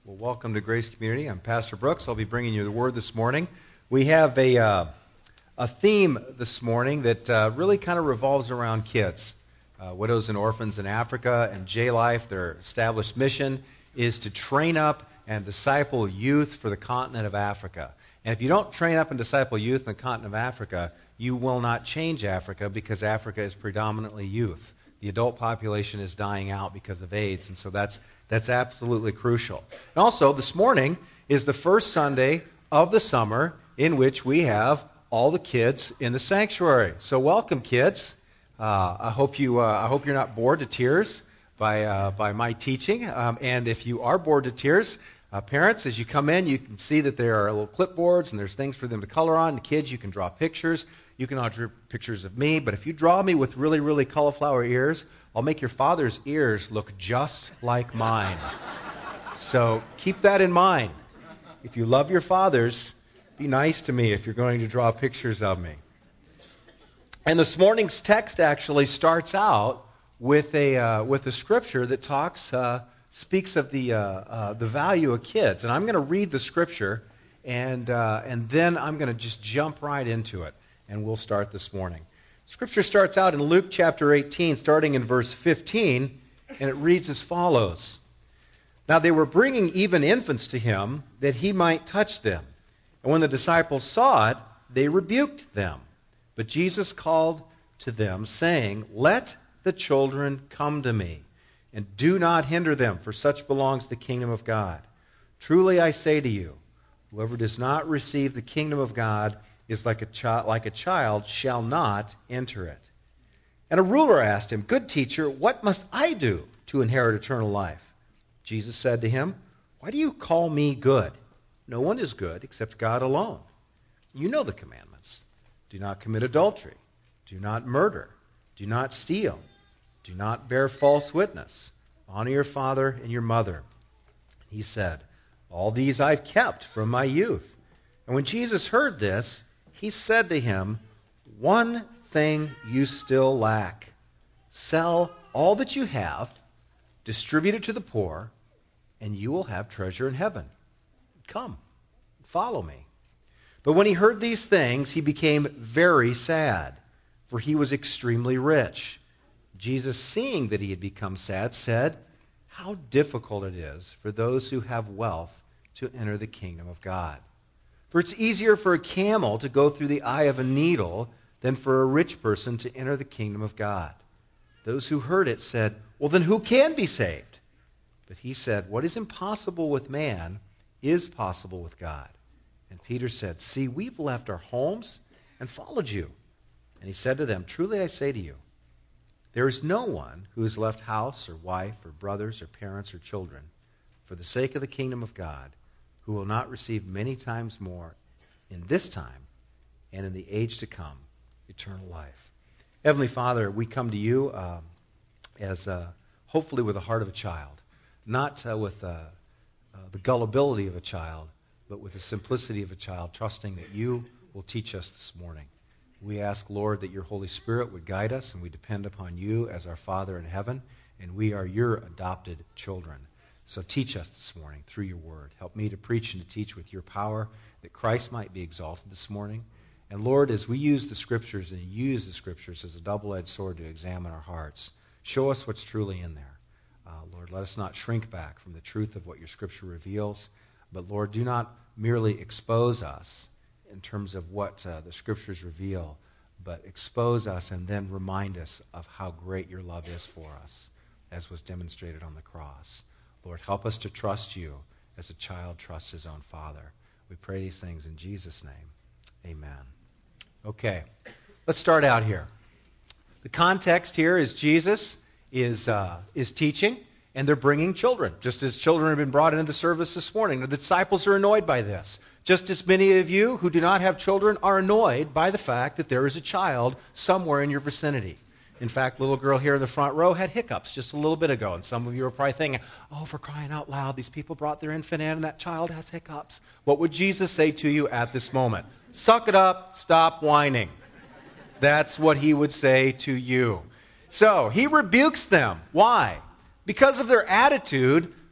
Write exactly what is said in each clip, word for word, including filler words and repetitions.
Well, welcome to Grace Community. I'm Pastor Brooks. I'll be bringing you the Word this morning. We have a uh, a theme this morning that uh, really kind of revolves around kids. Uh, Widows and Orphans in Africa and J-Life, their established mission is to train up and disciple youth for the continent of Africa. And if you don't train up and disciple youth in the continent of Africa, you will not change Africa because Africa is predominantly youth. The adult population is dying out because of AIDS, and so that's That's absolutely crucial. And also, this morning is the first Sunday of the summer in which we have all the kids in the sanctuary. So welcome, kids. Uh, I hope you. Uh, I hope you're not bored to tears by uh, by my teaching. Um, and if you are bored to tears, uh, parents, as you come in, you can see that there are little clipboards and there's things for them to color on. The kids, you can draw pictures. You can all draw pictures of me. But if you draw me with really, really cauliflower ears, I'll make your father's ears look just like mine. So keep that in mind. If you love your fathers, be nice to me if you're going to draw pictures of me. And this morning's text actually starts out with a uh, with a scripture that talks uh, speaks of the uh, uh, the value of kids. And I'm going to read the scripture, and uh, and then I'm going to just jump right into it, and we'll start this morning. Scripture starts out in Luke chapter eighteen, starting in verse fifteen, and it reads as follows. Now they were bringing even infants to him, that he might touch them. And when the disciples saw it, they rebuked them. But Jesus called to them, saying, Let the children come to me, and do not hinder them, for such belongs the kingdom of God. Truly I say to you, whoever does not receive the kingdom of God is like a child, like a child shall not enter it. And a ruler asked him, Good teacher, what must I do to inherit eternal life? Jesus said to him, Why do you call me good? No one is good except God alone. You know the commandments. Do not commit adultery. Do not murder. Do not steal. Do not bear false witness. Honor your father and your mother. He said, All these I've kept from my youth. And when Jesus heard this, he said to him, One thing you still lack. Sell all that you have, distribute it to the poor, and you will have treasure in heaven. Come, follow me. But when he heard these things, he became very sad, for he was extremely rich. Jesus, seeing that he had become sad, said, How difficult it is for those who have wealth to enter the kingdom of God. For it's easier for a camel to go through the eye of a needle than for a rich person to enter the kingdom of God. Those who heard it said, Well, then who can be saved? But he said, What is impossible with man is possible with God. And Peter said, See, we've left our homes and followed you. And he said to them, Truly I say to you, there is no one who has left house or wife or brothers or parents or children for the sake of the kingdom of God who will not receive many times more in this time and in the age to come eternal life. Heavenly Father, we come to you uh, as uh, hopefully with the heart of a child, not uh, with uh, uh, the gullibility of a child, but with the simplicity of a child, trusting that you will teach us this morning. We ask, Lord, that your Holy Spirit would guide us, and we depend upon you as our Father in heaven, and we are your adopted children. So teach us this morning through your word. Help me to preach and to teach with your power, that Christ might be exalted this morning. And Lord, as we use the Scriptures and use the Scriptures as a double-edged sword to examine our hearts, show us what's truly in there. Uh, Lord, let us not shrink back from the truth of what your Scripture reveals. But Lord, do not merely expose us in terms of what uh, the Scriptures reveal, but expose us and then remind us of how great your love is for us, as was demonstrated on the cross. Lord, help us to trust you as a child trusts his own father. We pray these things in Jesus' name. Amen. Okay, let's start out here. The context here is Jesus is, uh, is teaching, and they're bringing children, just as children have been brought into the service this morning. The disciples are annoyed by this. Just as many of you who do not have children are annoyed by the fact that there is a child somewhere in your vicinity. In fact, little girl here in the front row had hiccups just a little bit ago, and some of you are probably thinking, oh, for crying out loud, these people brought their infant in, and that child has hiccups. What would Jesus say to you at this moment? Suck it up, stop whining. That's what he would say to you. So, he rebukes them. Why? Because of their attitude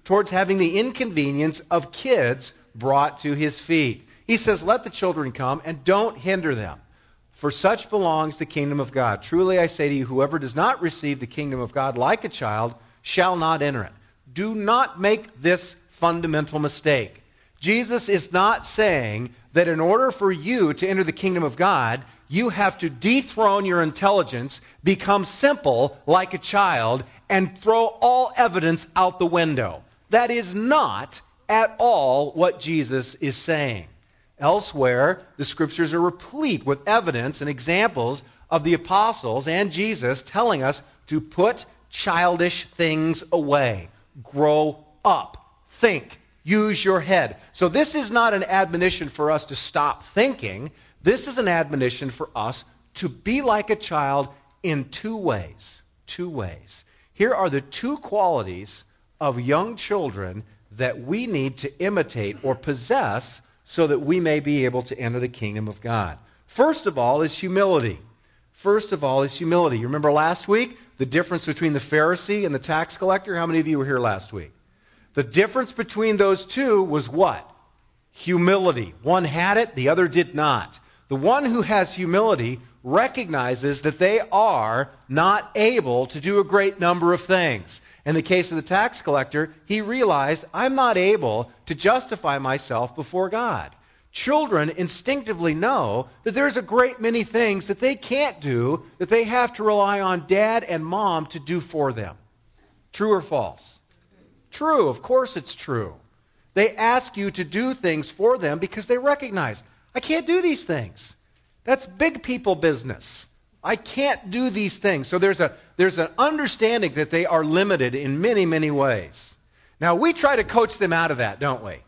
towards having the inconvenience of kids brought to his feet. He says, let the children come and don't hinder them, for such belongs the kingdom of God. Truly I say to you, whoever does not receive the kingdom of God like a child shall not enter it. Do not make this fundamental mistake. Jesus is not saying that in order for you to enter the kingdom of God, you have to dethrone your intelligence, become simple like a child, and throw all evidence out the window. That is not at all what Jesus is saying. Elsewhere, the scriptures are replete with evidence and examples of the apostles and Jesus telling us to put childish things away. Grow up. Think. Use your head. So this is not an admonition for us to stop thinking. This is an admonition for us to be like a child in two ways. Two ways. Here are the two qualities of young children that we need to imitate or possess so that we may be able to enter the kingdom of God. First of all is humility. First of all is humility. You remember last week the difference between the Pharisee and the tax collector? How many of you were here last week? The difference between those two was what? Humility. One had it, the other did not. The one who has humility recognizes that they are not able to do a great number of things. In the case of the tax collector, he realized, I'm not able to justify myself before God. Children instinctively know that there's a great many things that they can't do, that they have to rely on dad and mom to do for them. True or false? True, of course it's true. They ask you to do things for them because they recognize, I can't do these things. That's big people business. I can't do these things. So there's a there's an understanding that they are limited in many, many ways. Now, we try to coach them out of that, don't we?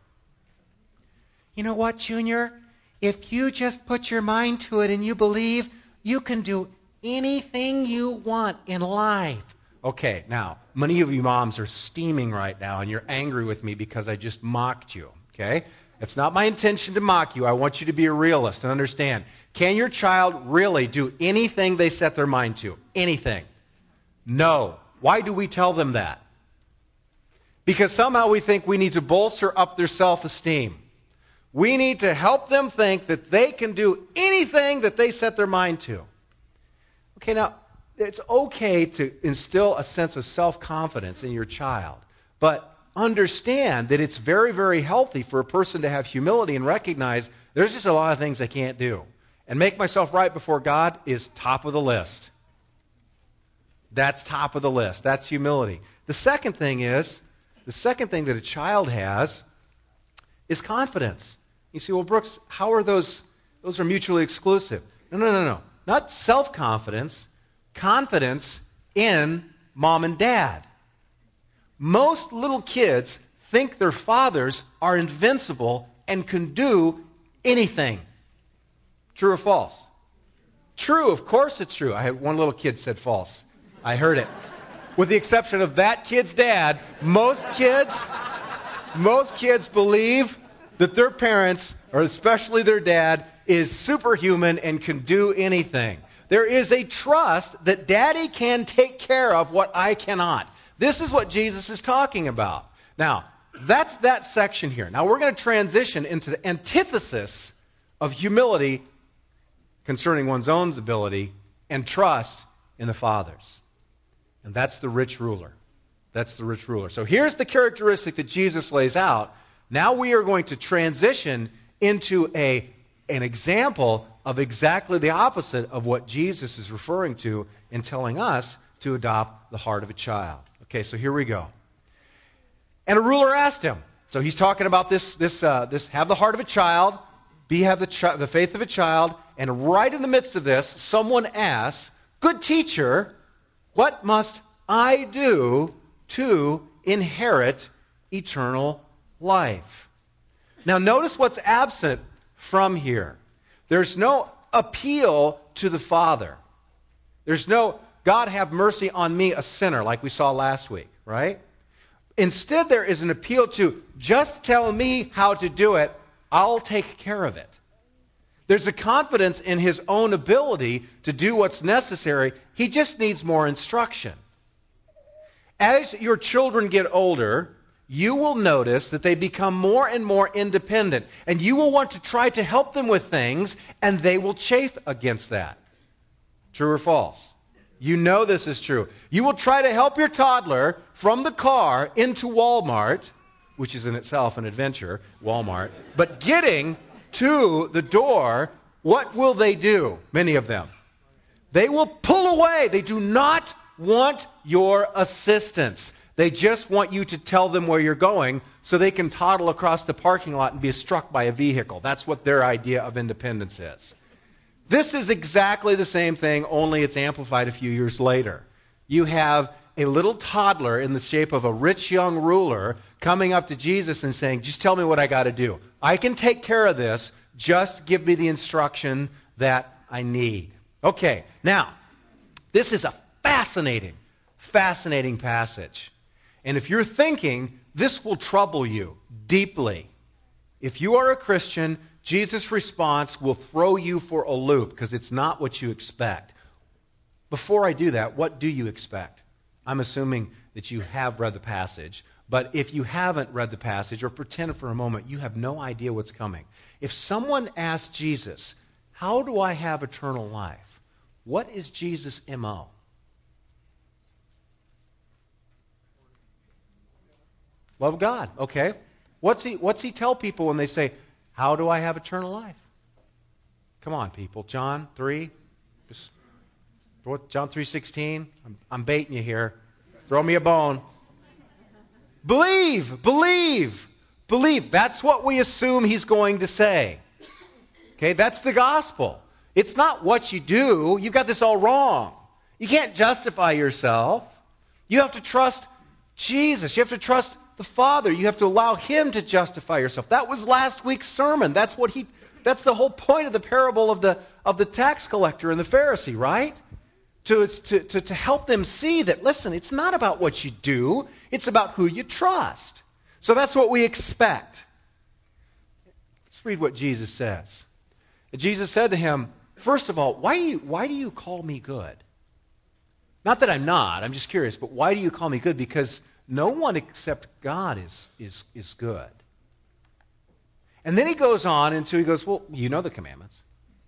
You know what, Junior? If you just put your mind to it and you believe, you can do anything you want in life. Okay, now, many of you moms are steaming right now, and you're angry with me because I just mocked you, okay? It's not my intention to mock you. I want you to be a realist and understand. Can your child really do anything they set their mind to? Anything? No. Why do we tell them that? Because somehow we think we need to bolster up their self-esteem. We need to help them think that they can do anything that they set their mind to. Okay, now, it's okay to instill a sense of self-confidence in your child, but understand that it's very, very healthy for a person to have humility and recognize there's just a lot of things I can't do. And make myself right before God is top of the list. That's top of the list. That's humility. The second thing is, the second thing that a child has is confidence. You see, well, Brooks, how are those, those are mutually exclusive. No, no, no, no. Not self-confidence, confidence in mom and dad. Most little kids think their fathers are invincible and can do anything. True or false? True, of course it's true. I had one little kid said false. I heard it. With the exception of that kid's dad, most kids, most kids believe that their parents, or especially their dad, is superhuman and can do anything. There is a trust that daddy can take care of what I cannot. This is what Jesus is talking about. Now, that's that section here. Now, we're going to transition into the antithesis of humility concerning one's own ability and trust in the Father's. And that's the rich ruler. That's the rich ruler. So here's the characteristic that Jesus lays out. Now we are going to transition into a, an example of exactly the opposite of what Jesus is referring to in telling us to adopt the heart of a child. Okay, so here we go. And a ruler asked him. So he's talking about this, this, uh, this have the heart of a child, be have the, chi- the faith of a child, and right in the midst of this, someone asks, good teacher, what must I do to inherit eternal life? Now notice what's absent from here. There's no appeal to the Father. There's no, God have mercy on me, a sinner, like we saw last week, right? Instead, there is an appeal to, just tell me how to do it, I'll take care of it. There's a confidence in his own ability to do what's necessary. He just needs more instruction. As your children get older, you will notice that they become more and more independent. And you will want to try to help them with things, and they will chafe against that. True or false? You know this is true. You will try to help your toddler from the car into Walmart, which is in itself an adventure, Walmart. But getting to the door, what will they do? Many of them. They will pull away. They do not want your assistance. They just want you to tell them where you're going so they can toddle across the parking lot and be struck by a vehicle. That's what their idea of independence is. This is exactly the same thing, only it's amplified a few years later. You have a little toddler in the shape of a rich young ruler coming up to Jesus and saying, just tell me what I got to do. I can take care of this. Just give me the instruction that I need. Okay, now, this is a fascinating, fascinating passage. And if you're thinking, this will trouble you deeply. If you are a Christian, Jesus' response will throw you for a loop because it's not what you expect. Before I do that, what do you expect? I'm assuming that you have read the passage, but if you haven't read the passage, or pretend for a moment you have no idea what's coming. If someone asks Jesus, how do I have eternal life? What is Jesus' M O? Love God, okay. What's he, what's he tell people when they say, how do I have eternal life? Come on, people. John three. Just, John three sixteen. I'm, I'm baiting you here. Throw me a bone. Believe, believe, believe. That's what we assume he's going to say. Okay, that's the gospel. It's not what you do. You got this all wrong. You can't justify yourself. You have to trust Jesus. You have to trust the Father. You have to allow him to justify yourself. That was last week's sermon. That's what he that's the whole point of the parable of the of the tax collector and the Pharisee, right? To, to, to, to help them see that, listen, it's not about what you do, it's about who you trust. So that's what we expect. Let's read what Jesus says. Jesus said to him, first of all, why do you why do you call me good? Not that I'm not, I'm just curious, but why do you call me good? Because no one except God is, is, is good. And then he goes on until he goes, well, you know the commandments.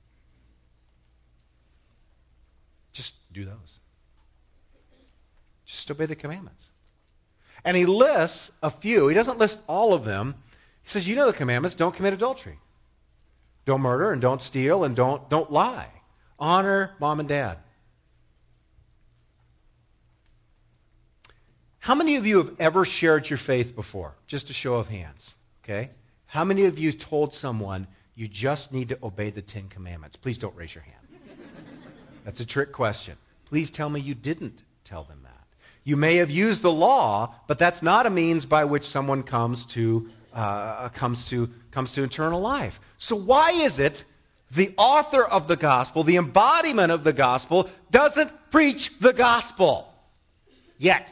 Just do those. Just obey the commandments. And he lists a few. He doesn't list all of them. He says, you know the commandments. Don't commit adultery. Don't murder and don't steal and don't, don't lie. Honor mom and dad. How many of you have ever shared your faith before? Just a show of hands, okay? How many of you told someone you just need to obey the Ten Commandments? Please don't raise your hand. That's a trick question. Please tell me you didn't tell them that. You may have used the law, but that's not a means by which someone comes to uh, comes to comes to eternal life. So why is it the author of the gospel, the embodiment of the gospel, doesn't preach the gospel yet?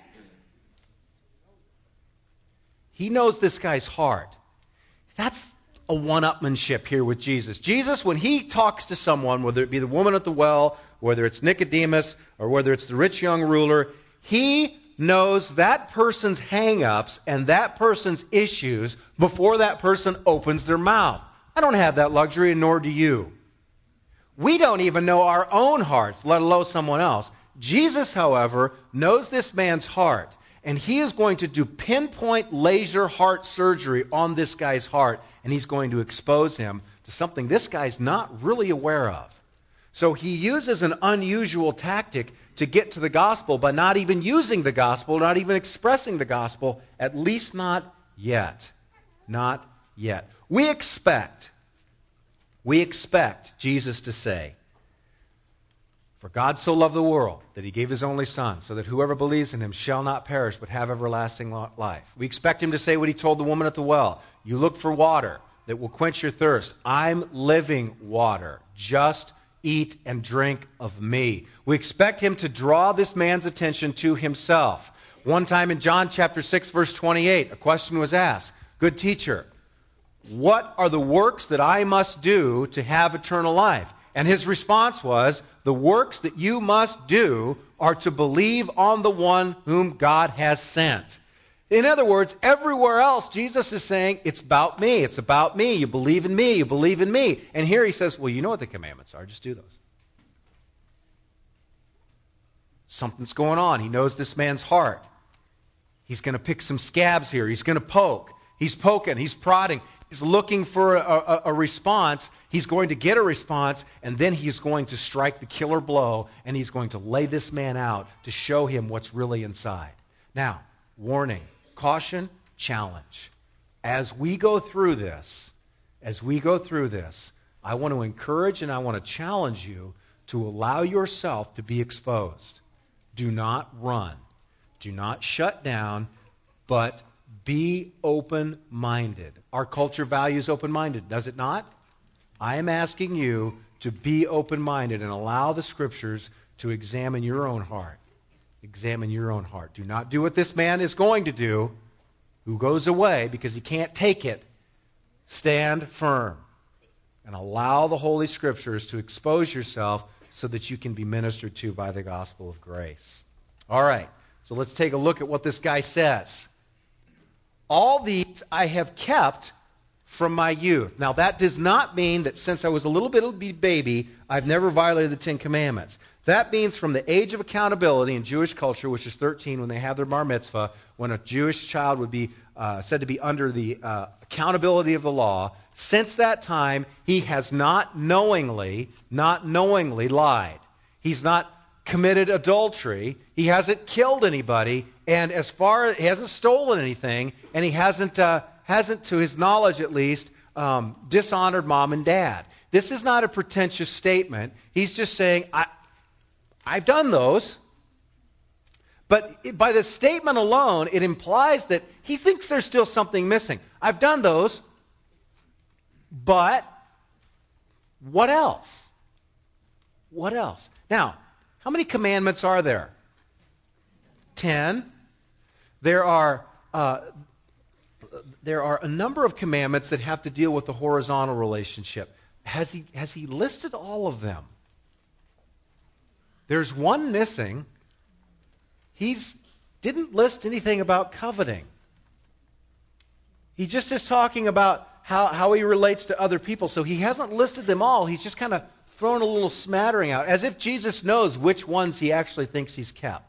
He knows this guy's heart. That's a one-upmanship here with Jesus. Jesus, when he talks to someone, whether it be the woman at the well, whether it's Nicodemus, or whether it's the rich young ruler, he knows that person's hang-ups and that person's issues before that person opens their mouth. I don't have that luxury, and nor do you. We don't even know our own hearts, let alone someone else. Jesus, however, knows this man's heart. And he is going to do pinpoint laser heart surgery on this guy's heart. And he's going to expose him to something this guy's not really aware of. So he uses an unusual tactic to get to the gospel by not even using the gospel, not even expressing the gospel, at least not yet. Not yet. We expect, we expect Jesus to say, for God so loved the world that he gave his only Son, so that whoever believes in him shall not perish but have everlasting life. We expect him to say what he told the woman at the well. You look for water that will quench your thirst. I'm living water. Just eat and drink of me. We expect him to draw this man's attention to himself. One time in John chapter six, verse twenty-eight, a question was asked. Good teacher, what are the works that I must do to have eternal life? And his response was, the works that you must do are to believe on the one whom God has sent. In other words, everywhere else, Jesus is saying, it's about me. It's about me. You believe in me. You believe in me. And here he says, well, you know what the commandments are. Just do those. Something's going on. He knows this man's heart. He's going to pick some scabs here. He's going to poke. He's poking. He's prodding. He's looking for a, a, a response. He's going to get a response, and then he's going to strike the killer blow, and he's going to lay this man out to show him what's really inside. Now, warning, caution, challenge. As we go through this, as we go through this, I want to encourage and I want to challenge you to allow yourself to be exposed. Do not run. Do not shut down, but be open-minded. Our culture values open-minded, does it not? I am asking you to be open-minded and allow the Scriptures to examine your own heart. Examine your own heart. Do not do what this man is going to do, who goes away because he can't take it. Stand firm and allow the Holy Scriptures to expose yourself so that you can be ministered to by the gospel of grace. All right, so let's take a look at what this guy says. All these I have kept from my youth. Now, that does not mean that since I was a little bit of a baby, I've never violated the Ten Commandments. That means from the age of accountability in Jewish culture, which is thirteen, when they have their bar mitzvah, when a Jewish child would be uh, said to be under the uh, accountability of the law, since that time, he has not knowingly, not knowingly lied. He's not committed adultery. He hasn't killed anybody. And as far as he hasn't stolen anything, and he hasn't, uh, hasn't to his knowledge at least, um, dishonored mom and dad. This is not a pretentious statement. He's just saying, I, I've done those. But it, by the statement alone, it implies that he thinks there's still something missing. I've done those, but what else? What else? Now, how many commandments are there? Ten. There are uh, there are a number of commandments that have to deal with the horizontal relationship. Has he has he listed all of them? There's one missing. He's didn't list anything about coveting. He just is talking about how, how he relates to other people. So he hasn't listed them all. He's just kind of thrown a little smattering out, as if Jesus knows which ones he actually thinks he's kept.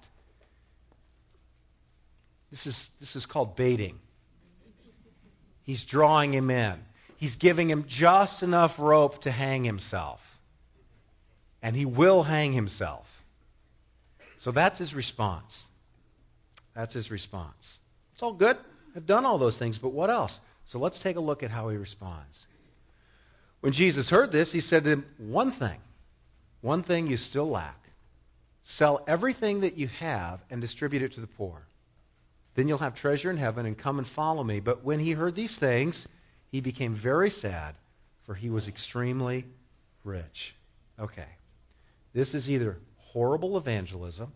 This is, this is called baiting. He's drawing him in. He's giving him just enough rope to hang himself. And he will hang himself. So that's his response. That's his response. It's all good. I've done all those things, but what else? So let's take a look at how he responds. When Jesus heard this, he said to him, one thing, one thing you still lack. Sell everything that you have and distribute it to the poor. Then you'll have treasure in heaven, and come and follow me. But when he heard these things, he became very sad, for he was extremely rich. Okay. This is either horrible evangelism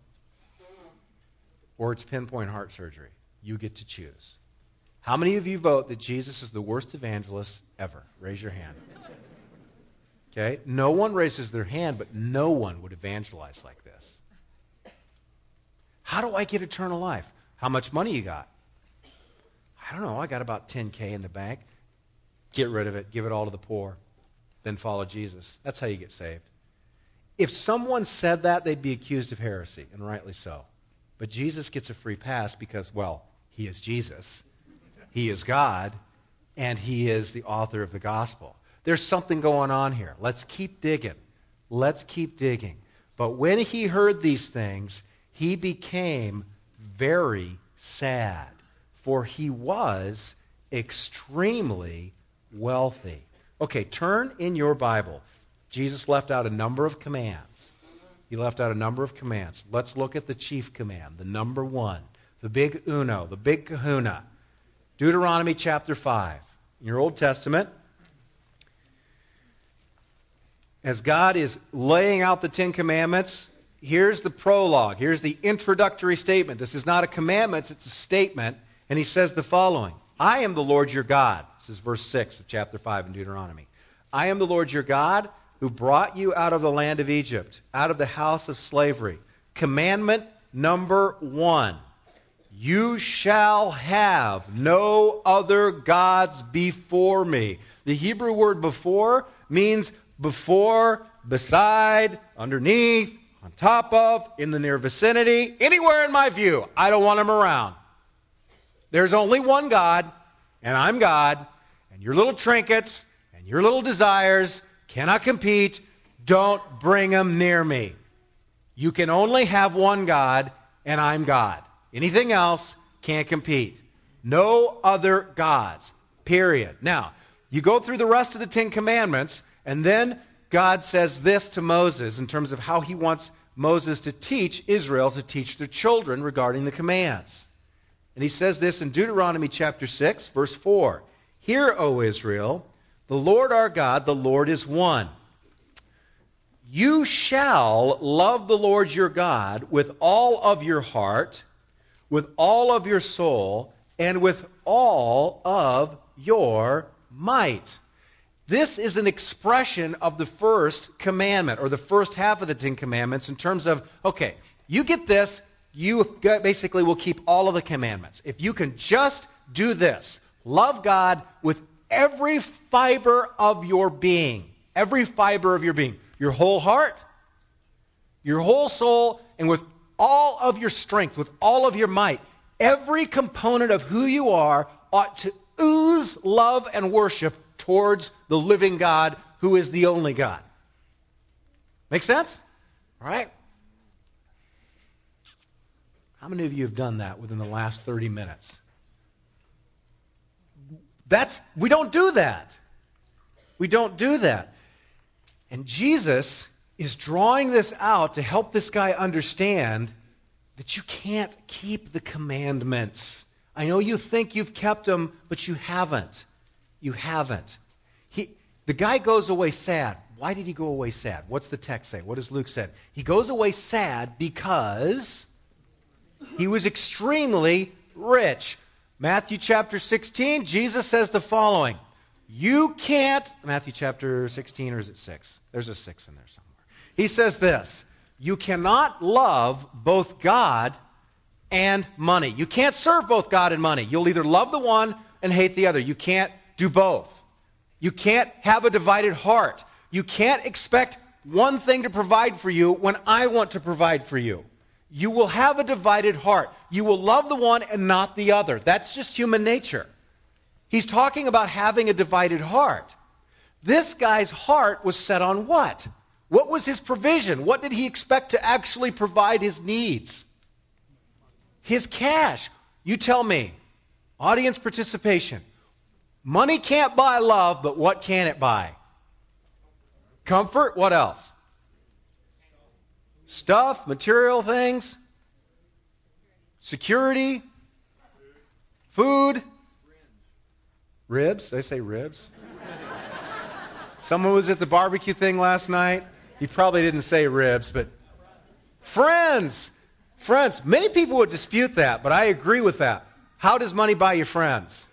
or it's pinpoint heart surgery. You get to choose. How many of you vote that Jesus is the worst evangelist ever? Raise your hand. Okay? No one raises their hand, but no one would evangelize like this. How do I get eternal life? How much money you got? I don't know. I got about ten K in the bank. Get rid of it. Give it all to the poor. Then follow Jesus. That's how you get saved. If someone said that, they'd be accused of heresy, and rightly so. But Jesus gets a free pass because, well, he is Jesus. He is God, and he is the author of the gospel. There's something going on here. Let's keep digging. Let's keep digging. But when he heard these things, he became very sad, for he was extremely wealthy. Okay, turn in your Bible. Jesus left out a number of commands. He left out a number of commands. Let's look at the chief command, the number one, the big uno, the big kahuna. Deuteronomy chapter five. In your Old Testament, as God is laying out the Ten Commandments, here's the prologue. Here's the introductory statement. This is not a commandment, it's a statement. And he says the following. I am the Lord your God. This is verse six of chapter five in Deuteronomy. I am the Lord your God who brought you out of the land of Egypt, out of the house of slavery. Commandment number one. You shall have no other gods before me. The Hebrew word before means before, beside, underneath, on top of, in the near vicinity, anywhere in my view. I don't want them around. There's only one God, and I'm God, and your little trinkets and your little desires cannot compete. Don't bring them near me. You can only have one God, and I'm God. Anything else can't compete. No other gods, period. Now, you go through the rest of the Ten Commandments, and then God says this to Moses in terms of how he wants Moses to teach Israel to teach their children regarding the commands. And he says this in Deuteronomy chapter six, verse four. Hear, O Israel, the Lord our God, the Lord is one. You shall love the Lord your God with all of your heart, with all of your soul, and with all of your might. This is an expression of the first commandment, or the first half of the Ten Commandments, in terms of, okay, you get this, you basically will keep all of the commandments. If you can just do this, love God with every fiber of your being, every fiber of your being, your whole heart, your whole soul, and with all of your strength, with all of your might, every component of who you are ought to ooze love and worship towards the living God who is the only God. Make sense? All right? How many of you have done that within the last thirty minutes? That's, we don't do that. We don't do that. And Jesus is drawing this out to help this guy understand that you can't keep the commandments. I know you think you've kept them, but you haven't. You haven't. He, the guy goes away sad. Why did he go away sad? What's the text say? What does Luke say? He goes away sad because he was extremely rich. Matthew chapter sixteen, Jesus says the following. You can't, Matthew chapter sixteen, or is it six? There's a six in there somewhere. He says this, you cannot love both God and money. You can't serve both God and money. You'll either love the one and hate the other. You can't do both. You can't have a divided heart. You can't expect one thing to provide for you when I want to provide for you. You will have a divided heart. You will love the one and not the other. That's just human nature. He's talking about having a divided heart. This guy's heart was set on what? What was his provision? What did he expect to actually provide his needs? His cash. You tell me. Audience participation. Money can't buy love, but what can it buy? Comfort. What else? Stuff, material things. Security. Food. Ribs. Did I say ribs? Someone was at the barbecue thing last night. He probably didn't say ribs, but friends. Friends. Many people would dispute that, but I agree with that. How does money buy you friends?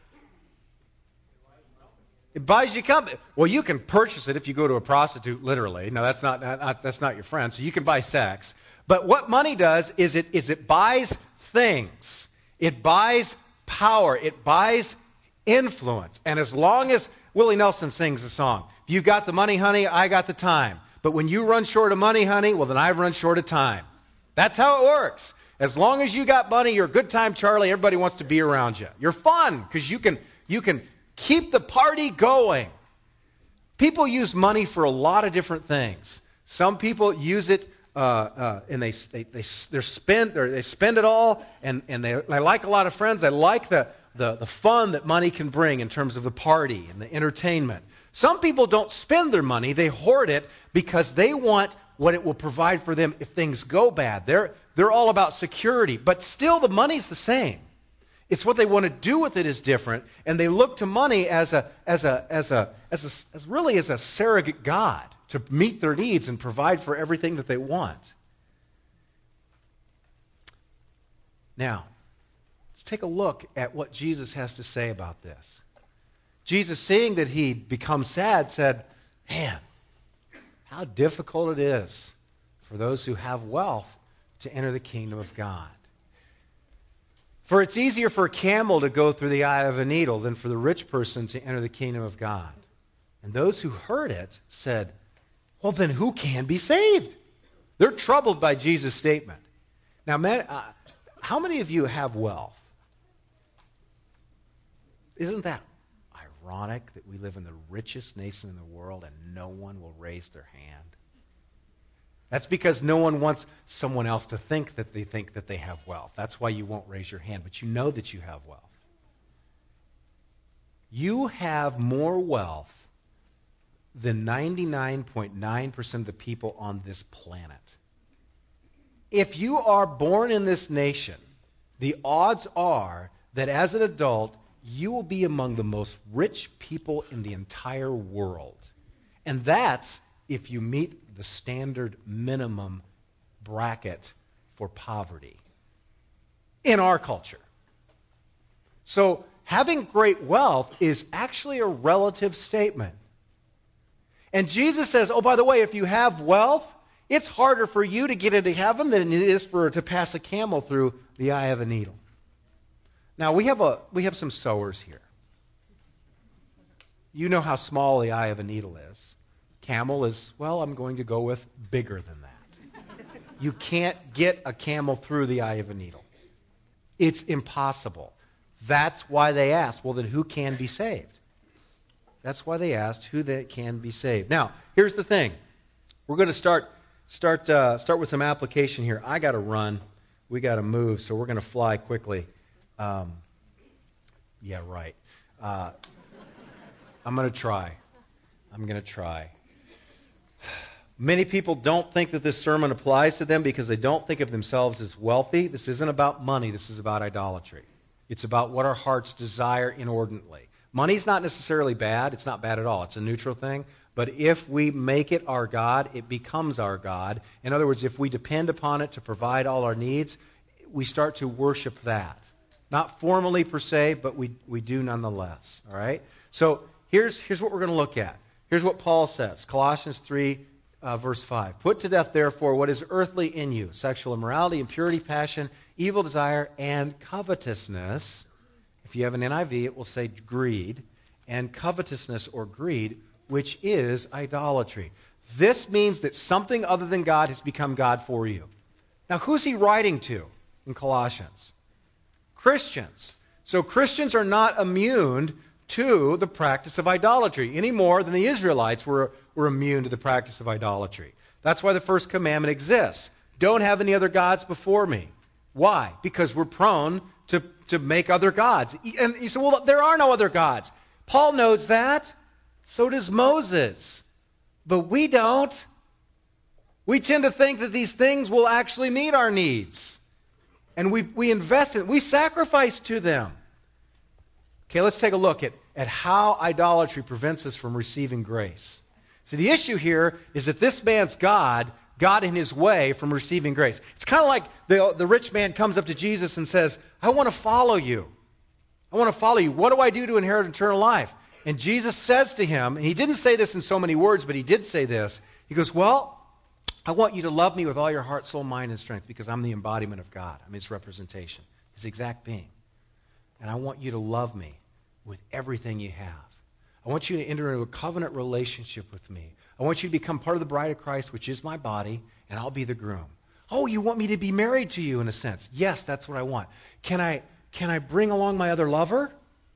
It buys you company. Well, you can purchase it if you go to a prostitute, literally. No, that's not, not that's not your friend. So you can buy sex. But what money does is it is it buys things. It buys power. It buys influence. And as long as Willie Nelson sings a song, if you've got the money, honey, I got the time. But when you run short of money, honey, well, then I've run short of time. That's how it works. As long as you got money, you're a good time, Charlie. Everybody wants to be around you. You're fun because you can you can keep the party going. People use money for a lot of different things. Some people use it uh, uh, and they they they they're spend or they spend it all, and and they, they like a lot of friends. They like the, the the fun that money can bring in terms of the party and the entertainment. Some people don't spend their money; they hoard it because they want what it will provide for them if things go bad. They're they're all about security, but still the money's the same. It's what they want to do with it is different, and they look to money as a as a as a as a as really as a surrogate god to meet their needs and provide for everything that they want. Now, let's take a look at what Jesus has to say about this. Jesus, seeing that he'd become sad, said, "Man, how difficult it is for those who have wealth to enter the kingdom of God." For it's easier for a camel to go through the eye of a needle than for the rich person to enter the kingdom of God. And those who heard it said, well, then who can be saved? They're troubled by Jesus' statement. Now, man, uh, how many of you have wealth? Isn't that ironic that we live in the richest nation in the world and no one will raise their hand? That's because no one wants someone else to think that they think that they have wealth. That's why you won't raise your hand, but you know that you have wealth. You have more wealth than ninety-nine point nine percent of the people on this planet. If you are born in this nation, the odds are that as an adult, you will be among the most rich people in the entire world. And that's if you meet the standard minimum bracket for poverty in our culture. So having great wealth is actually a relative statement. And Jesus says, oh, by the way, if you have wealth, it's harder for you to get into heaven than it is for to pass a camel through the eye of a needle. Now, we have a we have some sewers here. You know how small the eye of a needle is. Camel is, well, I'm going to go with bigger than that. You can't get a camel through the eye of a needle. It's impossible. That's why they asked, well, then who can be saved? That's why they asked who that can be saved. Now, here's the thing. We're going to start start uh, start with some application here. I got to run. We got to move, so we're going to fly quickly. Um, yeah, right. Uh, I'm going to try. I'm going to try. Many people don't think that this sermon applies to them because they don't think of themselves as wealthy. This isn't about money. This is about idolatry. It's about what our hearts desire inordinately. Money's not necessarily bad. It's not bad at all. It's a neutral thing. But if we make it our God, it becomes our God. In other words, if we depend upon it to provide all our needs, we start to worship that. Not formally per se, but we, we do nonetheless. All right? So here's, here's what we're going to look at. Here's what Paul says. Colossians three, uh, verse five. Put to death, therefore, what is earthly in you. Sexual immorality, impurity, passion, evil desire, and covetousness. If you have an N I V, it will say greed. And covetousness or greed, which is idolatry. This means that something other than God has become God for you. Now, who's he writing to in Colossians? Christians. So Christians are not immune to the practice of idolatry any more than the Israelites were, were immune to the practice of idolatry. That's why the first commandment exists. Don't have any other gods before me. Why? Because we're prone to, to make other gods. And you say, well, there are no other gods. Paul knows that. So does Moses. But we don't. We tend to think that these things will actually meet our needs. And we, we invest in, we sacrifice to them. Okay, let's take a look at, at how idolatry prevents us from receiving grace. See, the issue here is that this man's God got in his way from receiving grace. It's kind of like the, the rich man comes up to Jesus and says, I want to follow you. I want to follow you. What do I do to inherit eternal life? And Jesus says to him, and he didn't say this in so many words, but he did say this. He goes, well, I want you to love me with all your heart, soul, mind, and strength because I'm the embodiment of God. I'm his representation, his exact being. And I want you to love me with everything you have. I want you to enter into a covenant relationship with me. I want you to become part of the bride of Christ, which is my body, and I'll be the groom. Oh, you want me to be married to you in a sense? Yes, that's what I want. Can I, can I bring along my other lover?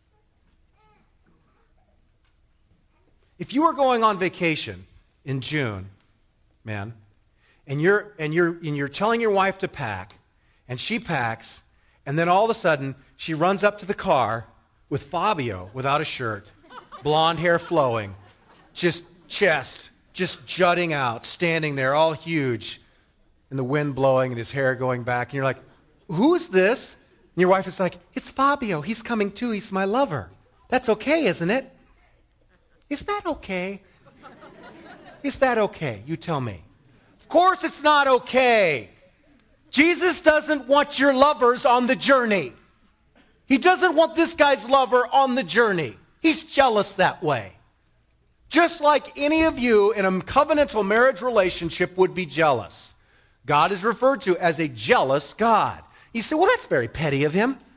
If you were going on vacation in June, man, and you're and you're and you're telling your wife to pack, and she packs, and then all of a sudden she runs up to the car with Fabio without a shirt, blonde hair flowing, just chest just jutting out, standing there all huge, and the wind blowing and his hair going back, and you're like, who's this? And your wife is like, it's Fabio. He's coming too. He's my lover. That's okay, isn't it? Is that okay? Is that okay? You tell me. Of course it's not okay. Jesus doesn't want your lovers on the journey. He doesn't want this guy's lover on the journey. He's jealous that way. Just like any of you in a covenantal marriage relationship would be jealous. God is referred to as a jealous God. You say, well, that's very petty of him.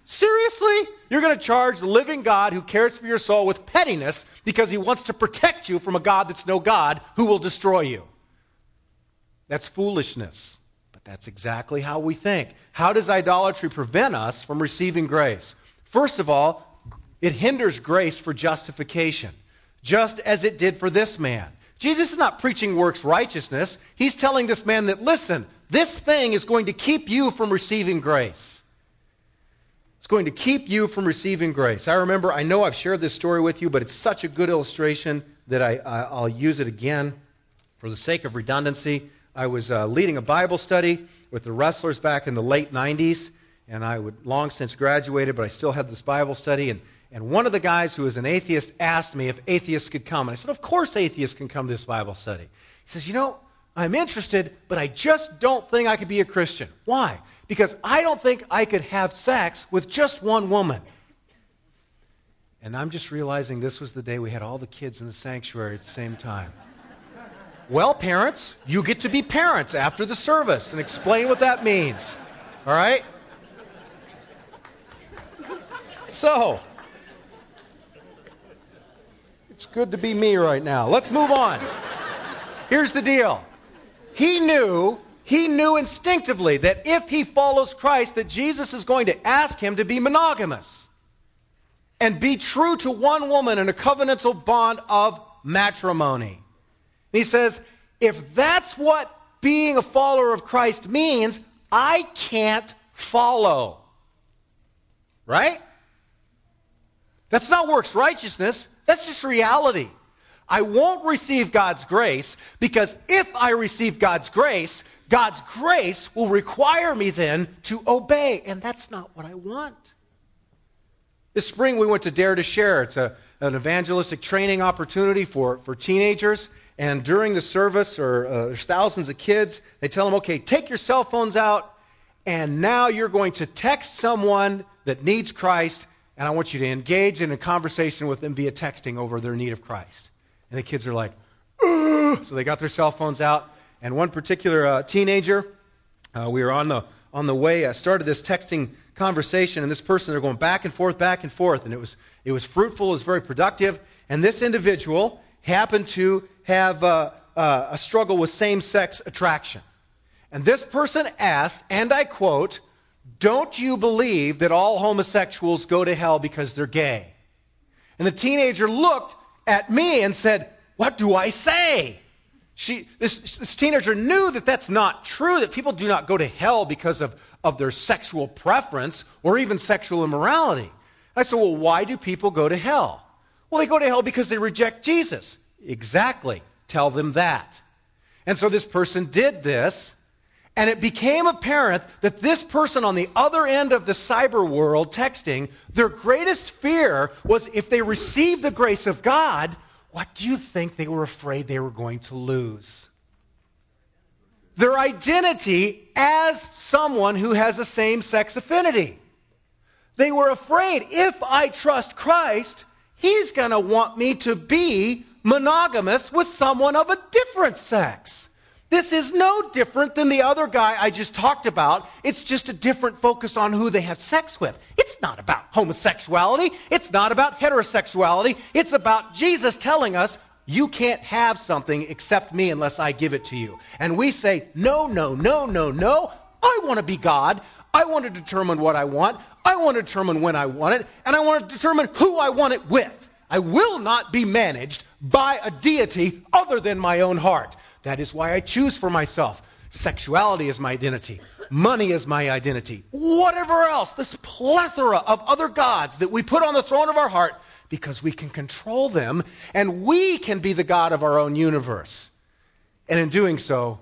Seriously? You're going to charge the living God who cares for your soul with pettiness because he wants to protect you from a God that's no God who will destroy you. That's foolishness. But that's exactly how we think. How does idolatry prevent us from receiving grace? First of all, it hinders grace for justification, just as it did for this man. Jesus is not preaching works righteousness. He's telling this man that, listen, this thing is going to keep you from receiving grace. It's going to keep you from receiving grace. I remember, I know I've shared this story with you, but it's such a good illustration that I, I, I'll use it again for the sake of redundancy. I was uh, leading a Bible study with the Wrestlers back in the late nineties, and I would long since graduated, but I still had this Bible study, and, and one of the guys who was an atheist asked me if atheists could come, and I said, of course atheists can come to this Bible study. He says, you know, I'm interested, but I just don't think I could be a Christian. Why? Because I don't think I could have sex with just one woman. And I'm just realizing this was the day we had all the kids in the sanctuary at the same time. Well, parents, you get to be parents after the service and explain what that means. All right? So, it's good to be me right now. Let's move on. Here's the deal. He knew, he knew instinctively that if he follows Christ, that Jesus is going to ask him to be monogamous and be true to one woman in a covenantal bond of matrimony. He says, if that's what being a follower of Christ means, I can't follow. Right? That's not works righteousness. That's just reality. I won't receive God's grace because if I receive God's grace, God's grace will require me then to obey, and that's not what I want. This spring we went to Dare to Share. It's a, an evangelistic training opportunity for, for teenagers, and during the service, or uh, there's thousands of kids, they tell them, okay, take your cell phones out, and now you're going to text someone that needs Christ, and I want you to engage in a conversation with them via texting over their need of Christ. And the kids are like, ugh! So they got their cell phones out. And one particular uh, teenager, uh, we were on the on the way, uh, started this texting conversation, and this person, they're going back and forth, back and forth, and it was it was fruitful, it was very productive. And this individual happened to have uh, uh, a struggle with same-sex attraction. And this person asked, and I quote, "Don't you believe that all homosexuals go to hell because they're gay?" And the teenager looked at me and said, what do I say? She, this, this teenager knew that that's not true, that people do not go to hell because of, of their sexual preference or even sexual immorality. I said, well, why do people go to hell? Well, they go to hell because they reject Jesus. Exactly. Tell them that. And so this person did this, and it became apparent that this person on the other end of the cyber world texting, their greatest fear was if they received the grace of God, what do you think they were afraid they were going to lose? Their identity as someone who has a same-sex affinity. They were afraid, if I trust Christ, he's going to want me to be monogamous with someone of a different sex. This is no different than the other guy I just talked about. It's just a different focus on who they have sex with. It's not about homosexuality. It's not about heterosexuality. It's about Jesus telling us, you can't have something except me unless I give it to you. And we say, no, no, no, no, no. I want to be God. I want to determine what I want. I want to determine when I want it. And I want to determine who I want it with. I will not be managed by a deity other than my own heart. That is why I choose for myself. Sexuality is my identity. Money is my identity. Whatever else, this plethora of other gods that we put on the throne of our heart because we can control them and we can be the God of our own universe. And in doing so,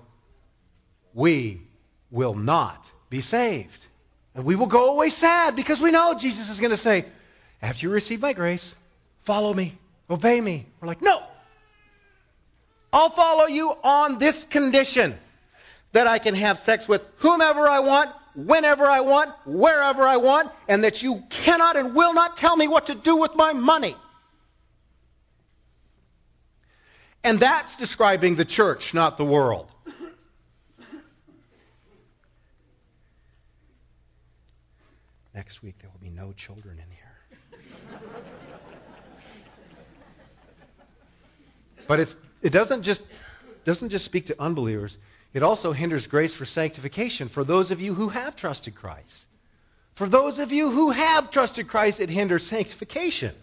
we will not be saved. And we will go away sad because we know Jesus is going to say, after you receive my grace, follow me, obey me. We're like, no. I'll follow you on this condition, that I can have sex with whomever I want, whenever I want, wherever I want, and that you cannot and will not tell me what to do with my money. And that's describing the church, not the world. Next week, there will be no children in here. But it's, it doesn't just, doesn't just speak to unbelievers. It also hinders grace for sanctification for those of you who have trusted Christ. For those of you who have trusted Christ, it hinders sanctification.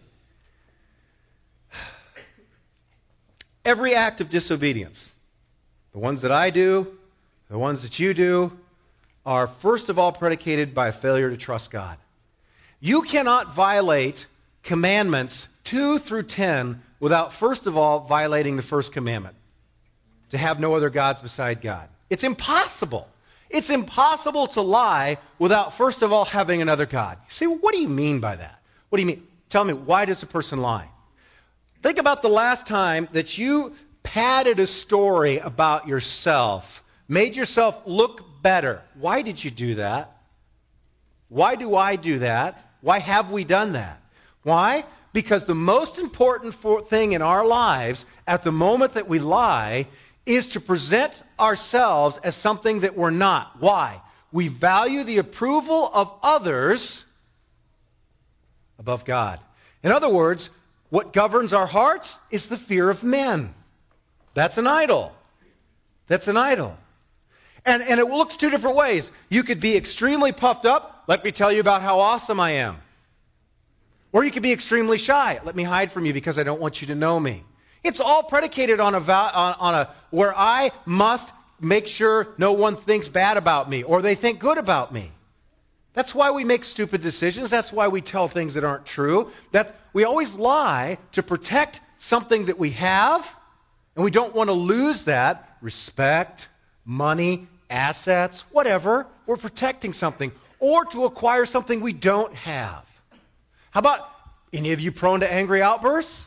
Every act of disobedience, the ones that I do, the ones that you do, are first of all predicated by a failure to trust God. You cannot violate commandments two through ten without first of all violating the first commandment, to have no other gods beside God. It's impossible. It's impossible to lie without first of all having another God. You say, well, what do you mean by that? What do you mean? Tell me, why does a person lie? Think about the last time that you padded a story about yourself, made yourself look better. Why did you do that? Why do I do that? Why have we done that? Why? Because the most important for, thing in our lives at the moment that we lie is to present ourselves as something that we're not. Why? We value the approval of others above God. In other words, what governs our hearts is the fear of men. That's an idol. That's an idol. And, and it looks two different ways. You could be extremely puffed up. Let me tell you about how awesome I am. Or you could be extremely shy. Let me hide from you because I don't want you to know me. It's all predicated on a, on, on a where I must make sure no one thinks bad about me or they think good about me. That's why we make stupid decisions. That's why we tell things that aren't true. That we always lie to protect something that we have, and we don't want to lose that. Respect, money, assets, whatever. We're protecting something. Or to acquire something we don't have. How about any of you prone to angry outbursts?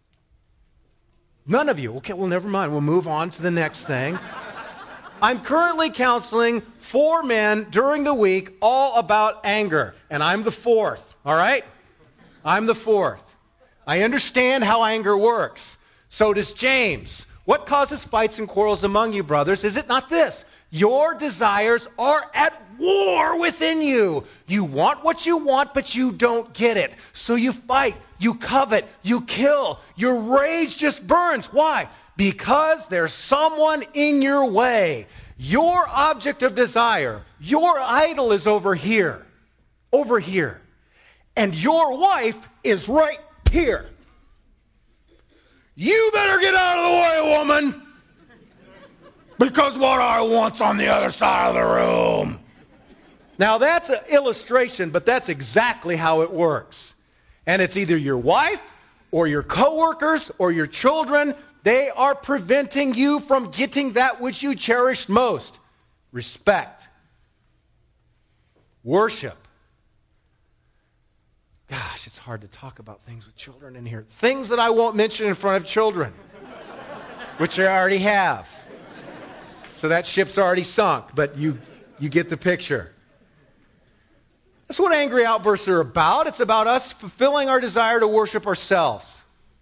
None of you. Okay, well, never mind. We'll move on to the next thing. I'm currently counseling four men during the week all about anger, and I'm the fourth, all right? I'm the fourth. I understand how anger works. So does James. What causes fights and quarrels among you, brothers? Is it not this? Your desires are at war within you. You want what you want, but you don't get it. So you fight, you covet, you kill. Your rage just burns. Why? Because there's someone in your way. Your object of desire, your idol is over here. Over here. And your wife is right here. You better get out of the way, woman. Because what I want's on the other side of the room. Now that's an illustration, but that's exactly how it works. And it's either your wife or your coworkers or your children. They are preventing you from getting that which you cherish most. Respect. Worship. Gosh, it's hard to talk about things with children in here. Things that I won't mention in front of children, which I already have. So that ship's already sunk, but you, you get the picture. That's what angry outbursts are about. It's about us fulfilling our desire to worship ourselves.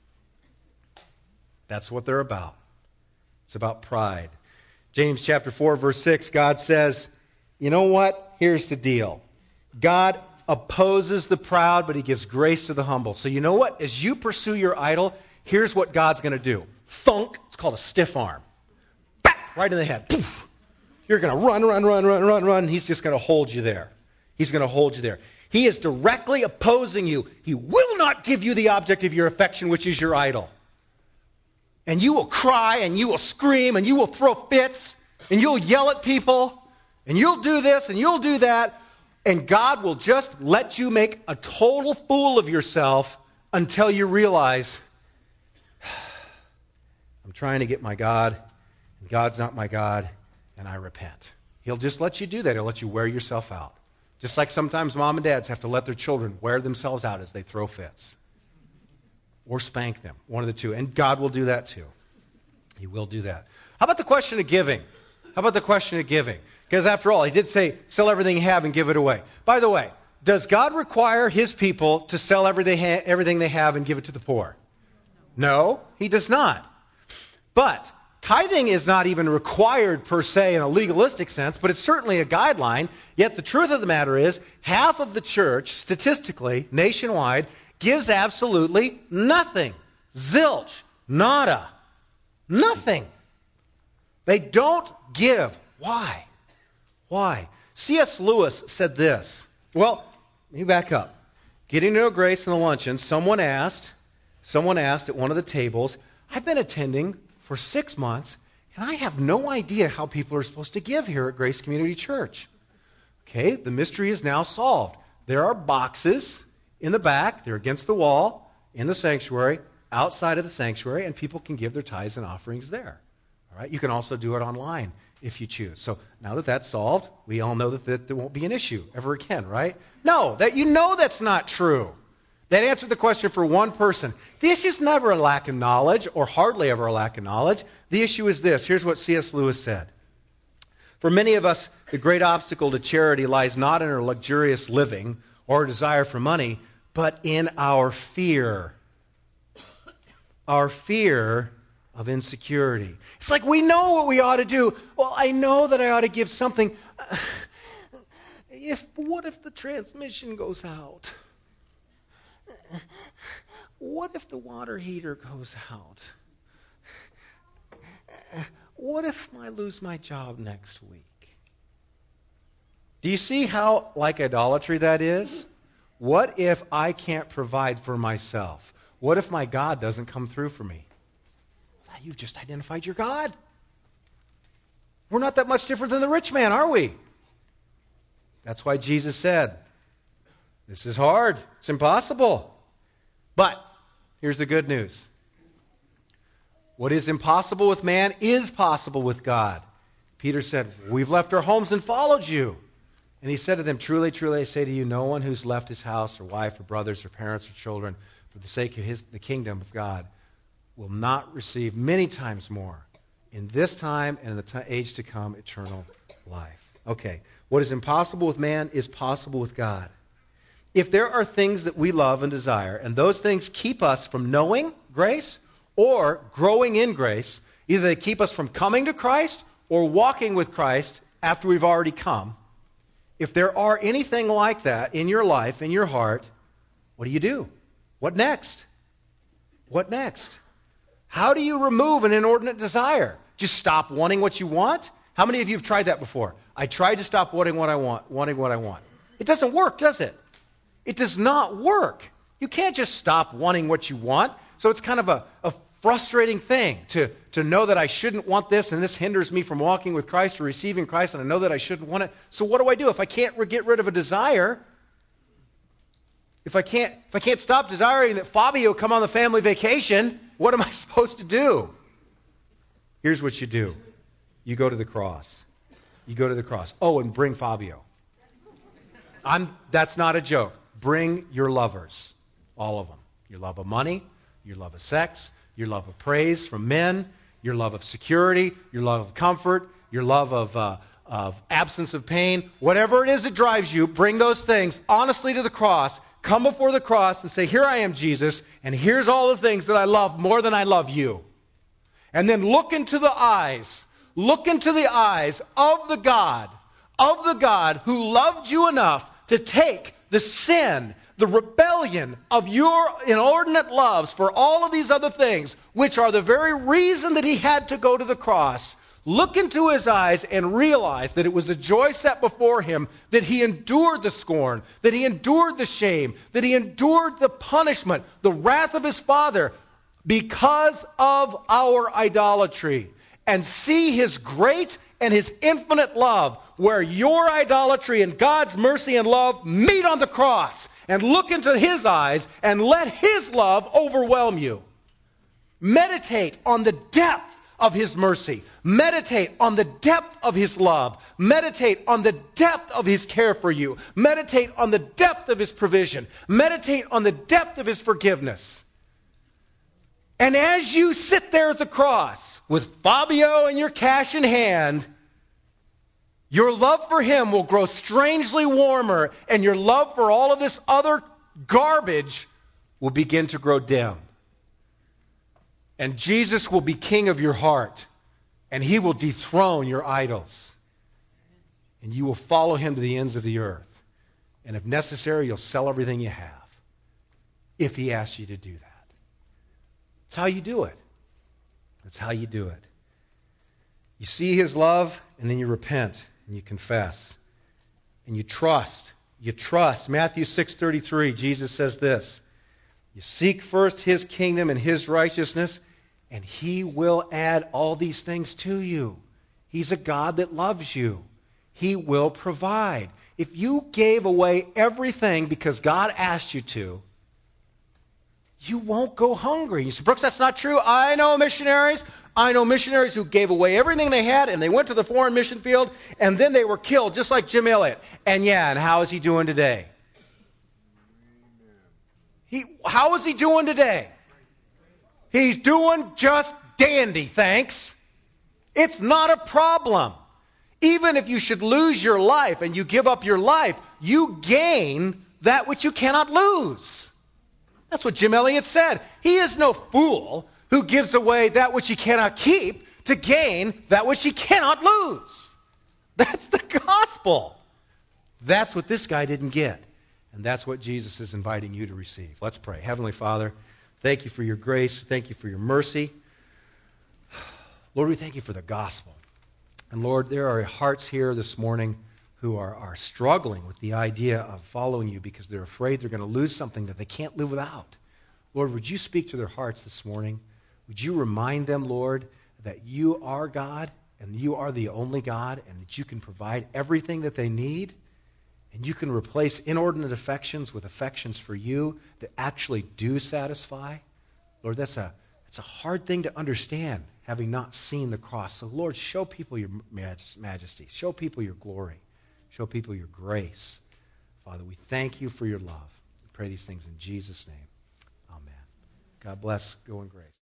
That's what they're about. It's about pride. James chapter four, verse six, God says, you know what? Here's the deal. God opposes the proud, but he gives grace to the humble. So you know what? As you pursue your idol, here's what God's going to do. Thunk. It's called a stiff arm. Bap! Right in the head. Poof. You're going to run, run, run, run, run, run. He's just going to hold you there. He's going to hold you there. He is directly opposing you. He will not give you the object of your affection, which is your idol. And you will cry, and you will scream, and you will throw fits, and you'll yell at people, and you'll do this, and you'll do that, and God will just let you make a total fool of yourself until you realize, I'm trying to get my God, and God's not my God, and I repent. He'll just let you do that. He'll let you wear yourself out. Just like sometimes mom and dads have to let their children wear themselves out as they throw fits. Or spank them, one of the two. And God will do that too. He will do that. How about the question of giving? How about the question of giving? Because after all, he did say, sell everything you have and give it away. By the way, does God require his people to sell everything everything they have and give it to the poor? No, he does not. But Tithing is not even required per se in a legalistic sense, but it's certainly a guideline. Yet the truth of the matter is, half of the church, statistically, nationwide, gives absolutely nothing. Zilch. Nada. Nothing. They don't give. Why? Why? C S Lewis said this. Well, let me back up. Getting to know grace in the luncheon, someone asked, someone asked at one of the tables, I've been attending for six months, and I have no idea how people are supposed to give here at Grace Community Church. Okay, the mystery is now solved. There are boxes in the back, they're against the wall, in the sanctuary, outside of the sanctuary, and people can give their tithes and offerings there. All right, you can also do it online if you choose. So now that that's solved, we all know that, that there won't be an issue ever again, right? No, that you know that's not true. That answered the question for one person. The issue is never a lack of knowledge, or hardly ever a lack of knowledge. The issue is this. Here's what C S Lewis said. For many of us, the great obstacle to charity lies not in our luxurious living or a desire for money, but in our fear. Our fear of insecurity. It's like we know what we ought to do. Well, I know that I ought to give something. If what if the transmission goes out? What if the water heater goes out? What if I lose my job next week? Do you see how like idolatry that is? What if I can't provide for myself? What if my God doesn't come through for me? Well, you've just identified your God. We're not that much different than the rich man, are we? That's why Jesus said, this is hard. It's impossible. But here's the good news. What is impossible with man is possible with God. Peter said, we've left our homes and followed you. And he said to them, truly, truly, I say to you, no one who's left his house or wife or brothers or parents or children for the sake of his, the kingdom of God will not receive many times more in this time and in the t- age to come eternal life. Okay, what is impossible with man is possible with God. If there are things that we love and desire, and those things keep us from knowing grace or growing in grace, either they keep us from coming to Christ or walking with Christ after we've already come, if there are anything like that in your life, in your heart, what do you do? What next? What next? How do you remove an inordinate desire? Just stop wanting what you want? How many of you have tried that before? I tried to stop wanting what I want, wanting what I want. It doesn't work, does it? It does not work. You can't just stop wanting what you want. So it's kind of a, a frustrating thing to, to know that I shouldn't want this, and this hinders me from walking with Christ or receiving Christ, and I know that I shouldn't want it. So what do I do? If I can't re- get rid of a desire, if I can't if I can't stop desiring that Fabio come on the family vacation, what am I supposed to do? Here's what you do. You go to the cross. You go to the cross. Oh, and bring Fabio. I'm that's not a joke. Bring your lovers, all of them. Your love of money, your love of sex, your love of praise from men, your love of security, your love of comfort, your love of, uh, of absence of pain. Whatever it is that drives you, bring those things honestly to the cross. Come before the cross and say, here I am, Jesus, and here's all the things that I love more than I love you. And then look into the eyes, look into the eyes of the God, of the God who loved you enough to take the sin, the rebellion of your inordinate loves for all of these other things, which are the very reason that he had to go to the cross. Look into his eyes and realize that it was a joy set before him, that he endured the scorn, that he endured the shame, that he endured the punishment, the wrath of his Father because of our idolatry. And see his great and his infinite love, where your idolatry and God's mercy and love meet on the cross. And look into his eyes and let his love overwhelm you. Meditate on the depth of his mercy. Meditate on the depth of his love. Meditate on the depth of his care for you. Meditate on the depth of his provision. Meditate on the depth of his forgiveness. And as you sit there at the cross with Fabio and your cash in hand, your love for him will grow strangely warmer, and your love for all of this other garbage will begin to grow dim. And Jesus will be king of your heart. And he will dethrone your idols. And you will follow him to the ends of the earth. And if necessary, you'll sell everything you have if he asks you to do that. That's how you do it. That's how you do it. You see his love, and then you repent, and you confess, and you trust. You trust. Matthew six thirty-three, Jesus says this, you seek first his kingdom and his righteousness, and he will add all these things to you. He's a God that loves you. He will provide. If you gave away everything because God asked you to, you won't go hungry. You say, Brooks, that's not true. I know missionaries. I know missionaries who gave away everything they had, and they went to the foreign mission field, and then they were killed, just like Jim Elliot. And yeah, and how is he doing today? He, how is he doing today? He's doing just dandy, thanks. It's not a problem. Even if you should lose your life and you give up your life, you gain that which you cannot lose. That's what Jim Elliot said. He is no fool who gives away that which he cannot keep to gain that which he cannot lose. That's the gospel. That's what this guy didn't get. And that's what Jesus is inviting you to receive. Let's pray. Heavenly Father, thank you for your grace. Thank you for your mercy. Lord, we thank you for the gospel. And Lord, there are hearts here this morning who are, are struggling with the idea of following you because they're afraid they're going to lose something that they can't live without. Lord, would you speak to their hearts this morning? Would you remind them, Lord, that you are God and you are the only God and that you can provide everything that they need and you can replace inordinate affections with affections for you that actually do satisfy? Lord, that's a, that's a hard thing to understand, having not seen the cross. So, Lord, show people your majesty. Show people your glory. Show people your grace. Father, we thank you for your love. We pray these things in Jesus' name. Amen. God bless. Go in grace.